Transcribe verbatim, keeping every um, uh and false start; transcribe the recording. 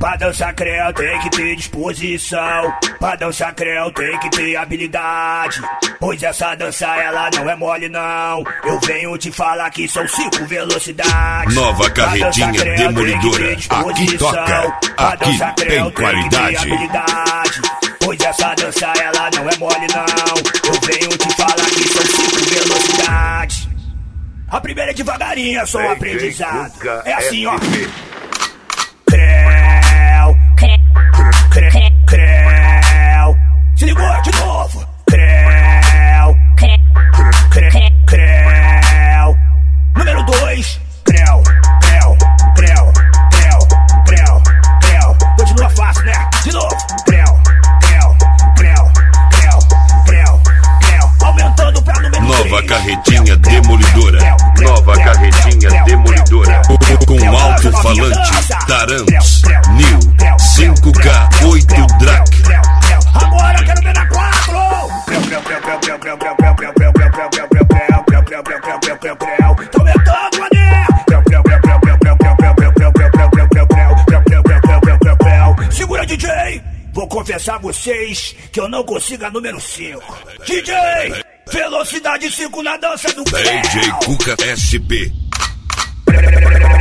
Pra dançar creu tem que ter disposição. Pra dançar creu tem que ter habilidade. Pois essa dança ela não é mole não. Eu venho te falar que são cinco velocidades. Nova carretinha demolidora. Aqui toca, aqui tem qualidade. Pois essa dança ela não é mole não. Eu venho te falar que são cinco velocidades. A primeira é devagarinho, é só um aprendizado. É assim, ó. Creu, creu, creu. Se ligou de novo. Creu, creu, creu. Número dois. Creu, creu, creu, creu, creu, creu. Continua fácil, né? De novo. Creu, creu, creu, creu, creu, creu. Aumentando pra número três. Nova carretinha demolidora. Nova carretinha demolidora. Com alto-falante Tarantos New cinco K oito Drac. Agora eu quero ver na quatro. Tá aumentando, mané. Segura, D J. Vou confessar a vocês que eu não consigo a número cinco. D J, velocidade cinco na dança do D J Cuca S P.